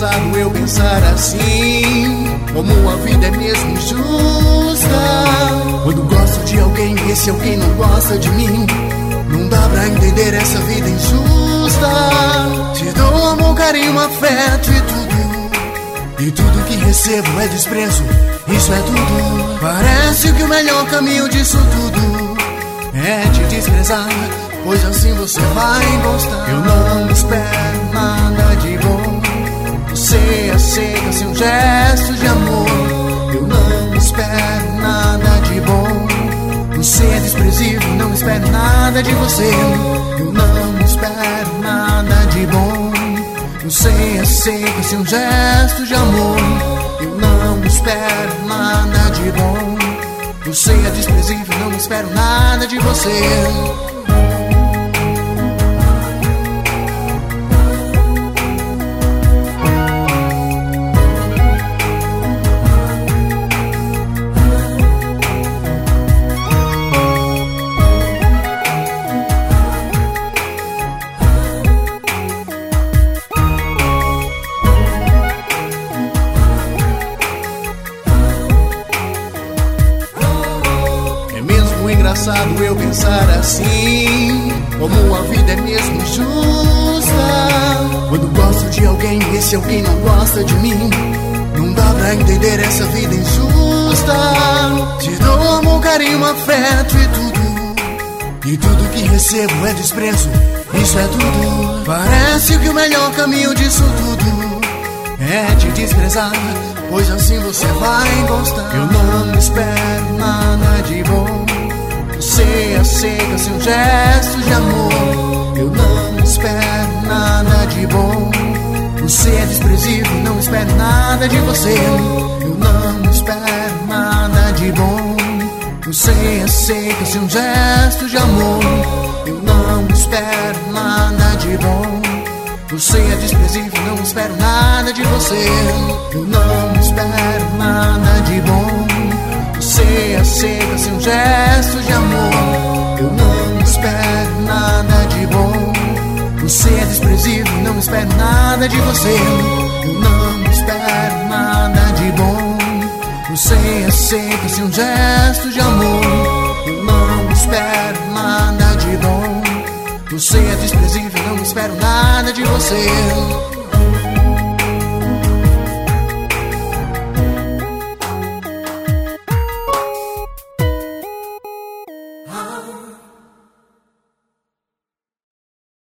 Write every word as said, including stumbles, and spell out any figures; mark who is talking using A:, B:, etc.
A: engraçado eu pensar assim, como a vida é mesmo injusta. Quando gosto de alguém e esse alguém não gosta de mim, não dá pra entender essa vida injusta. Te dou amor, carinho, afeto e tudo, e tudo que recebo é desprezo, isso é tudo. Parece que o melhor caminho disso tudo é te desprezar, pois assim você vai gostar. Eu não espero nada de bom, você aceita sem um gesto de amor. Eu não espero nada de bom, você é desprezível, não espero nada de você. Eu não espero nada de bom, você aceita sem um gesto de amor. Eu não espero nada de bom, você é desprezível, não espero nada de você. Engraçado eu pensar assim, como a vida é mesmo injusta. Quando gosto de alguém e esse alguém não gosta de mim, não dá pra entender essa vida injusta. Te dou amor, carinho, afeto e tudo, e tudo que recebo é desprezo, isso é tudo. Parece que o melhor caminho disso tudo é te desprezar, pois assim você vai gostar. Eu não espero nada de bom, você aceita sem um gesto de amor. Eu não espero nada de bom, você é desprezível, não espero nada de você. Eu não espero nada de bom, você aceita sem um gesto de amor. Eu não espero nada de bom, você é desprezível, não espero nada de você. Eu não espero nada de bom, você aceita sem um gesto de amor. Eu não espero nada de bom, você é desprezível, não espero nada de você. Eu não espero nada de bom, você aceita sem um gesto de amor. Eu não espero nada de bom, você é desprezível, não espero nada de você.